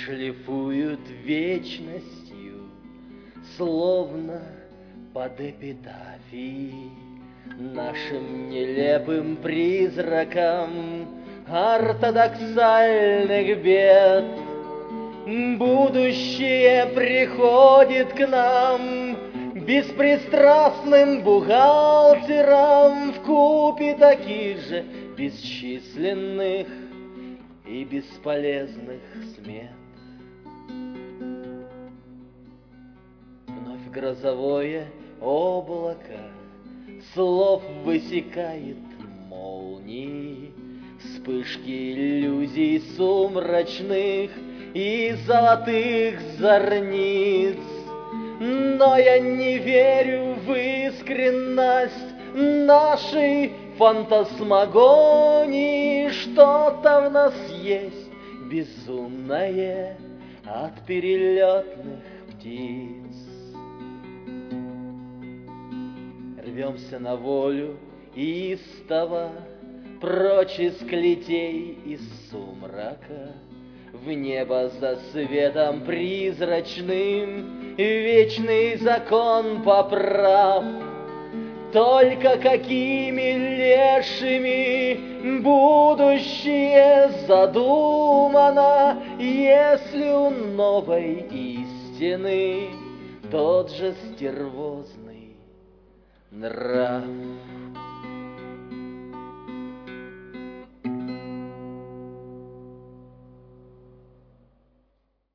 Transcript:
шлифуют вечностью, словно под эпитафией, нашим нелепым призракам ортодоксальных бед. Будущее приходит к нам беспристрастным бухгалтерам вкупе таких же бесчисленных и бесполезных смет. Вновь грозовое облако слов высекает молнии, вспышки иллюзий сумрачных и золотых зорниц. Но я не верю в искренность нашей фантасмагонии. Что-то в нас есть безумное от перелетных птиц. Рвемся на волю истово, прочь из клетей, из сумрака, в небо за светом призрачным, вечный закон поправ. Только какими лешими будущее задумано, если у новой истины тот же стервозный нрав.